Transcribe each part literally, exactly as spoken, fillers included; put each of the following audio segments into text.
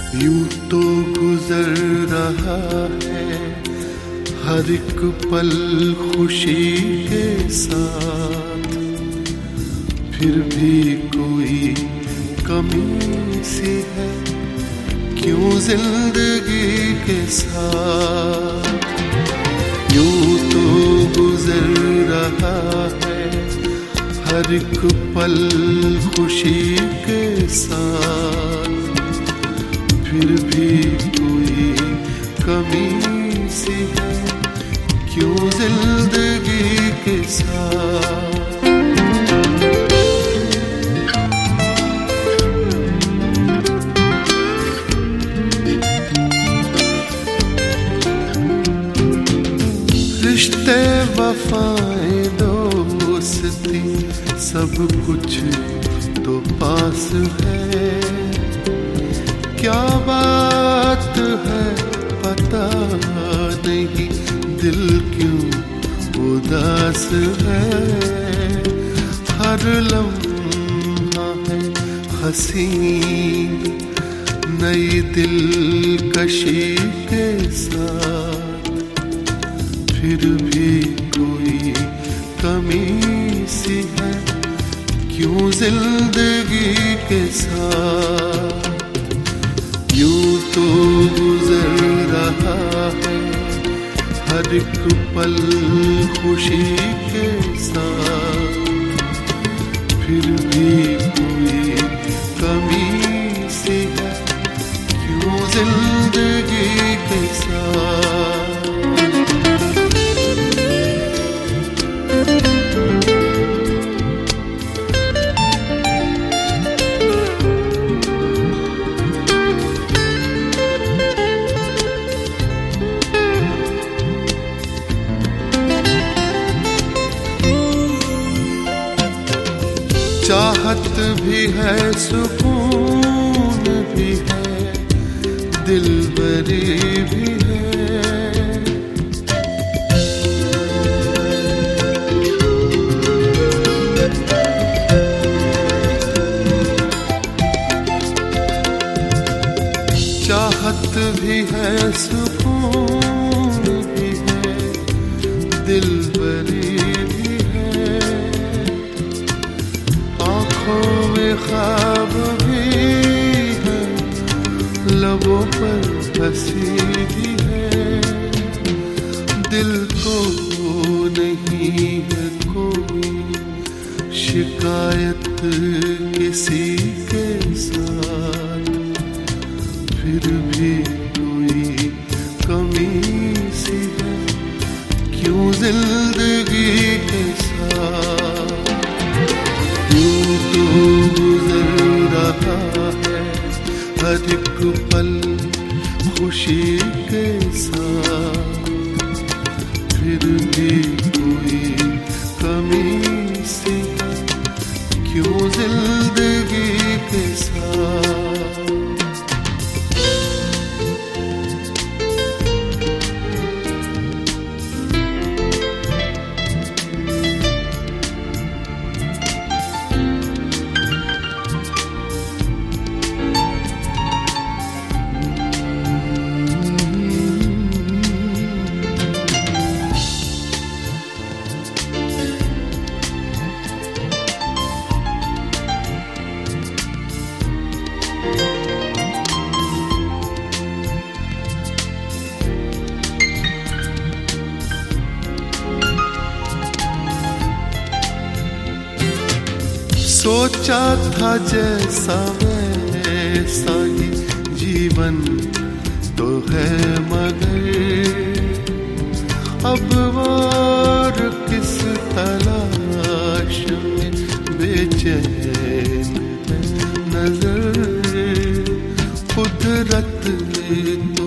यूं तो गुजर रहा है हर एक पल खुशी के साथ, फिर भी कोई कमी सी है क्यों जिंदगी के साथ। यूं तो गुजर रहा है हर एक पल खुशी के साथ, फिर भी कोई कमी सी है क्यों जिंदगी के साथ। रिश्ते वफाएं दोस्ती सब कुछ तो पास है, क्या बात है पता नहीं दिल क्यों उदास है। हर लम्हा है हंसी नई दिलकशी के साथ, फिर भी कोई कमी सी है क्यों जिंदगी के साथ। यूं तो गुजर रहा है हर एक पल खुशी के साथ, फिर भी कोई कमी सी है क्यों जिंदगी के साथ। चाहत भी है सुकून भी है दिलबरी भी है, चाहत भी है सुकून भी है दिलबरी भी है, आँखों में ख्वाब भी है लबों पर हंसी भी है। दिल को नहीं है कोई शिकायत किसी के साथ, फिर भी कोई कमी सी है क्यों जिंदगी के साथ। यूं तो गुजर रहा है हर एक पल खुशी के साथ, फिर भी कोई कमी सी है क्यों जिंदगी के साथ। सोचा था जैसा वैसा ही जीवन तो है, मगर अब और किस तलाश में बेचैन नजर। कुदरत तो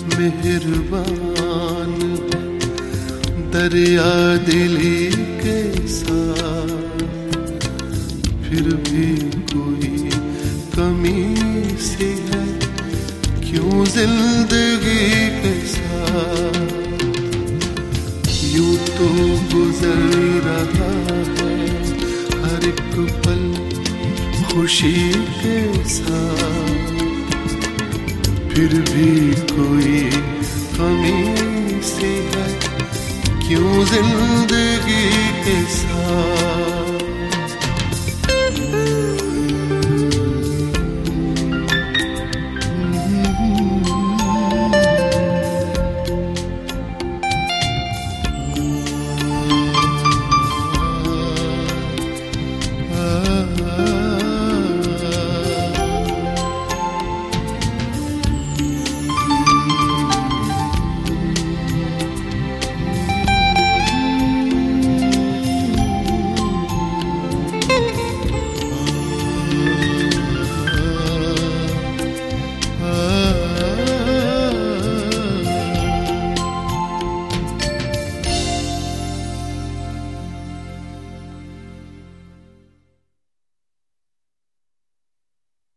मेहरबान है दरिया दिली के साथ, फिर भी कोई कमी सी है क्यों जिंदगी के साथ। यूं तो गुजर रहा है हर एक पल खुशी के साथ, फिर भी कोई कमी सी है, क्यों जिंदगी के साथ